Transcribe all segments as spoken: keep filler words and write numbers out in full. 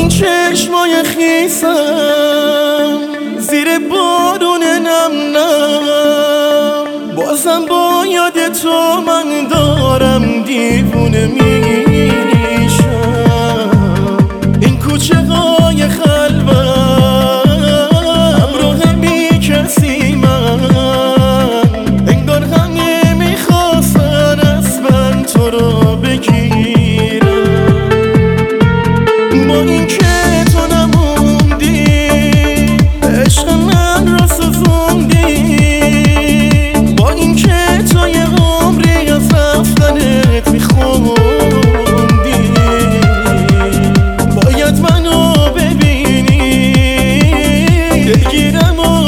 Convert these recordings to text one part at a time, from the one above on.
این چشمای خیسم زیر بارون نم نم، بازم با یاد تو من دارم دیوونه میشم. این کوچه های خلوت همراه بی کسی من، انگار همه میخواستن از من تو رو بگیرم. با این که تو نموندی عشق من را سوزوندی، با این که تو یه عمری از رفتنت میخوندی، باید منو ببینی دلگیرم و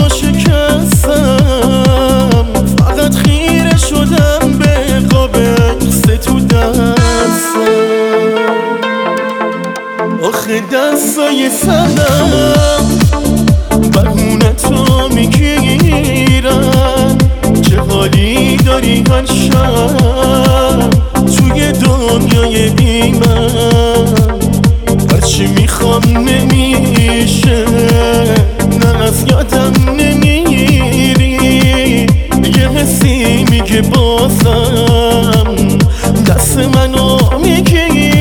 شکستم، فقط خیره شدم به قاب عکس تو دستم. آخه دستای سردم بهونه تو میگیرن، چه حالی داری هر شب توی دنیای بی من. هرچی میخوام نمیشه، نه از یادم نمیری، یه حسی میگه بازم دست منو میگیری.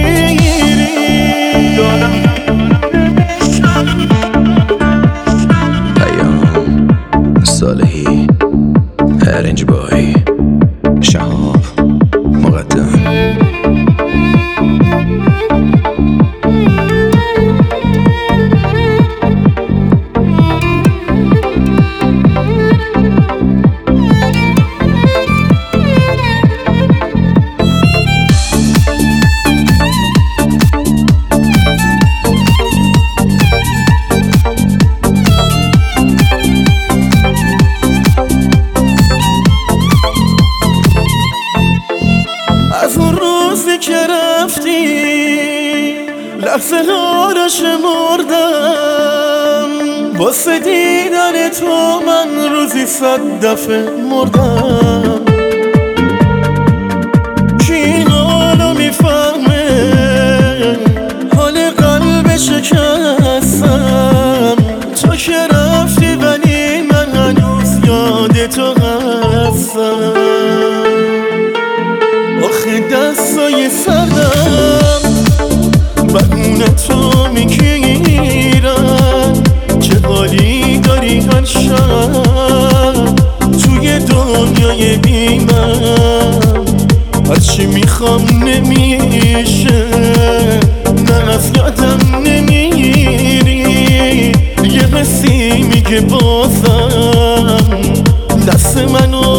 پیام صالحی ارنج بای شهاب مقدم. از اون روزی که رفتی لحظه ها رو شمردم، واسه دیدن تو من روزی صد دفعه مردم. کی حالو میفهمه حال قلب شکستم، تو که رفتی ولی من هنوز یاد تو هستم. آخه دستای سردم بهونه تو میگیرن، چه حالی داری هر شب توی دنیای بی من. هرچی میخوام نمیشه، نه از یادم نمیری، یه حسی میگه بازم دست منو